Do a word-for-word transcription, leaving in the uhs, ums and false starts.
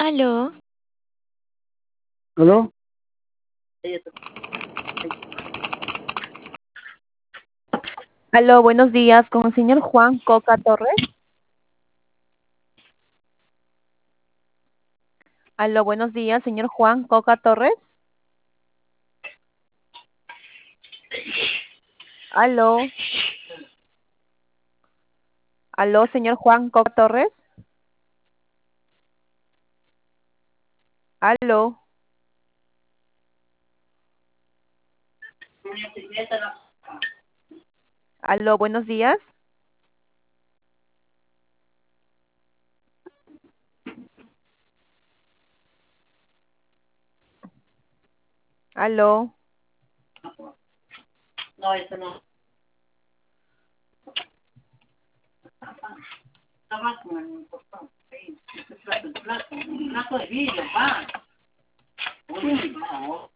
Aló, ¿Aló? Aló, buenos días, con el señor Juan Coca Torres. Aló, buenos días, señor Juan Coca Torres. Aló, aló, señor Juan Coca Torres. Aló, aló, buenos días. Aló, No, eso no. Está más como en un portón. Sí, este plato, el plato. Un plato de vidrio, pa. Uy, no.